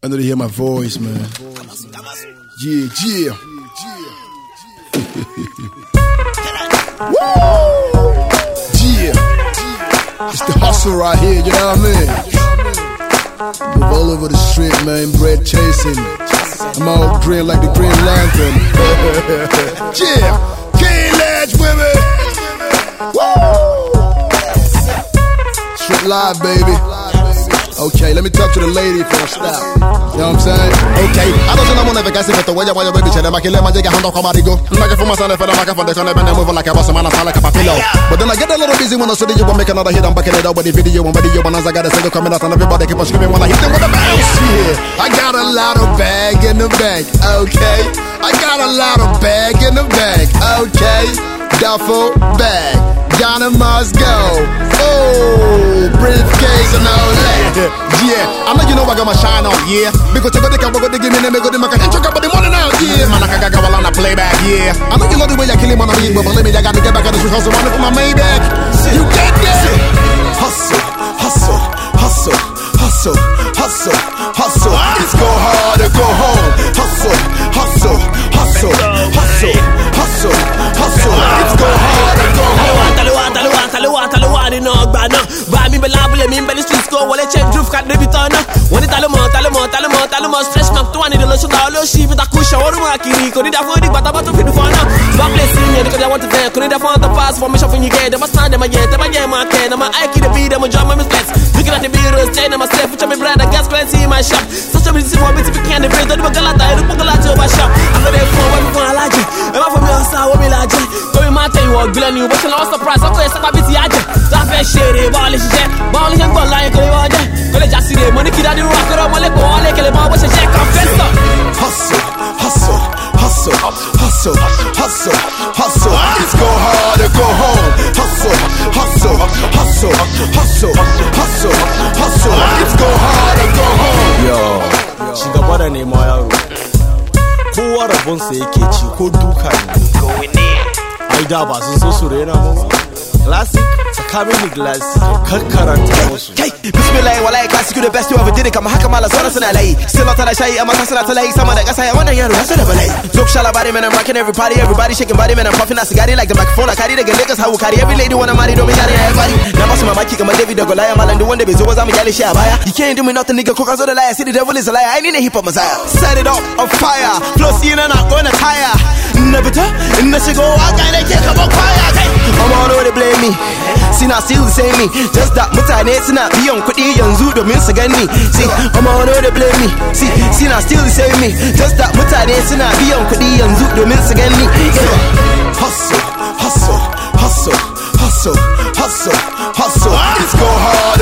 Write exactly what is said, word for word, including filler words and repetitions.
I know they hear my voice, man. Yeah, yeah. Woo! Yeah. It's the hustle right here, you know what I mean? Move all over the street, man, bread chasing. I'm all green like the Green Lantern. Yeah, King Ledge women. Woo! Strip live, baby. Okay, let me talk to the lady for a stop. You know what I'm saying? Okay, I don't know if I can see the way you baby check. I can let my jigger hand off my go. I'm not for myself for the microphone. They're gonna move like a boss man, I like a papillo. But then I get a little busy when I see you will make another hit. I'm backing it up with the video and video. And as I got a single coming out, and everybody keep on screaming when I hit them with a bounce. Yeah, I got a lot of bag in the bank. Okay, I got a lot of bag in the bank. Okay, duffel bag. Ghana must go. Oh, briefcase and all that. Yeah, I know you know I got my shine on, yeah. Because you got the camera, got the give me the make the make a check up the money now, yeah. Man, I got got on a playback, yeah. I know you love the way I kill him on the beat, but believe me, I got to get back on the street hustle money for my Maybach. You get that? Hustle, hustle, hustle, hustle, hustle, hustle. It's go hard or go home. Hustle, hustle, hustle, hustle, hustle, hustle. It's go hard or go home. No, but no, but me belabble, me belly streets go, while I check roof cat the return. When it alamo, talamo, talamo, talamo, stress knock to one in the lotion, all those sheep with a cushion, or marking, could it afford it, but about to fit the fun. One place in here because I want to get, could it afford the pass for me shopping you get, them a stand them again, them again, my can, I'm a Ike the beat, I'm a drum, I'm a stress. Looking at the beer, staying on my step, which I'm a brand, I gas currency in my shop. Such a busy for me to be candy, the big galata, the Pocalato by shop. I'm not there for what we want to like it. I'm from your side, what we like it. Go in my tail, walk, Glenn, you, but you're not surprised, I'm going to stop a busy agent. Shady, ball is jet, ball is in ball like a water. But I just see the money kid at the rock or I'm like, ball like a ball was a check on festa. Hustle, hustle, hustle, hustle, hustle, hustle. It's go hard or go home. Hustle, hustle, hustle, hustle, hustle, hustle. It's go hard or go home. Yo, she got what name, my who are a bonse kitchen, who do kind of going in. I dab as so surena. Classic, Sakami glass, Kakarant. Hey, Bismillah, while I classic, you the best you ever did it. I'm a Hakamala Sarasana lay. Still not a shy, I'm a Casana lay. Some of the guys I want to hear the rest of the ballet. Look, Shalabari, man, I'm rocking everybody, everybody shaking body, man, I'm puffing a cigar like the microphone. I carry the niggas, how we carry every lady wanna marry, don't be carry everybody. Now, most of my kick, I'm a David, the Goliath, man, and the one that is always I'm a Yali Shabaya. You can't do me nothing, nigga, cook out of the lie. See the devil is a lie, I need a hip hop messiah. Set it up on fire, flow scene and I'm gonna tire. Never done, and let's go, I got a kick up on fire. I'm all over the blame me. Sina still say me, just that mutane sina biyan kuɗi yanzu domin su gani. See, I'm on the blame me. See, Sina still say me, just that mutane sina biyan kuɗi yanzu domin su gani. Hustle, hustle, hustle, hustle, hustle, hustle. It's go hard